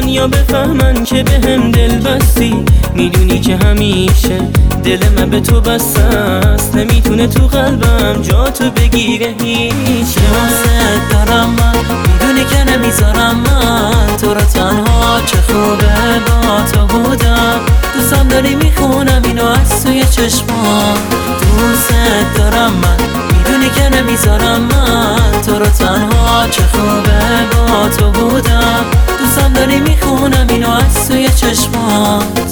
دنیا بفهمن که به هم دل بستی. میدونی که همیشه دل من به تو بسته است، نمیتونه تو قلبم جا تو بگیره هیچ. دوست دارم من، میدونی که نمیذارم من تو رو تنها. چه خوبه با تو بودم، دوستم داری میخونم اینو از توی چشمان. دوست دارم من، میدونی که نمیذارم من تو رو تنها. چه خوبه با تو بودم، دوستم داری میخونم اینو از توی چشمات.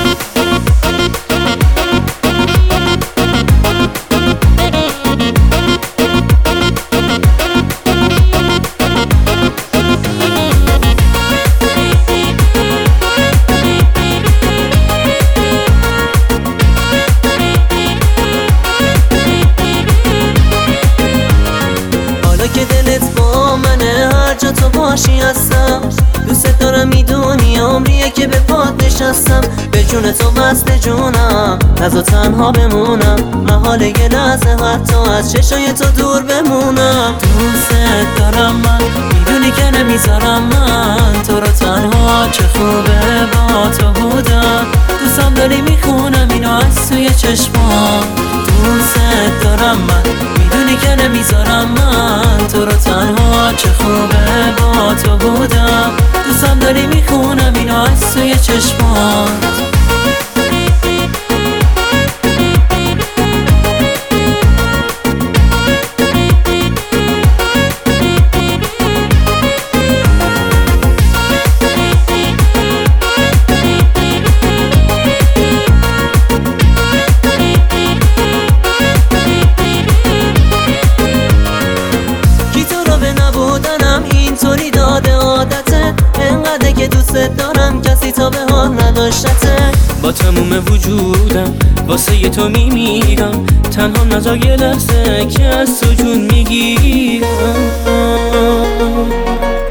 که دلت با منه، هر جا تو باشی هستم. دوست دارم، میدونی عمریه که به پات نشستم. به جون تو وصل جونم، نذار تنها بمونم. محال یه لحظه حتی از چشای تو دور بمونم. دوست دارم من، میدونی که نمیذارم من تو رو تنها. چه خوبه با تو بودم، دوستم داری میخونم اینو از توی چشمان. دوست دارم من، میدونی که نمیذارم من تو رو تنها. چه خوبه با تو بودم، دوستم داری میخونم اینو از توی چشمات. اینطوری داده عادته، انقدر که دوست دارم کسی تا به حال نداشته. با تموم وجودم واسه ی تو میمیرم، تنها نذار یه لحظه که از تو جون میگیرم.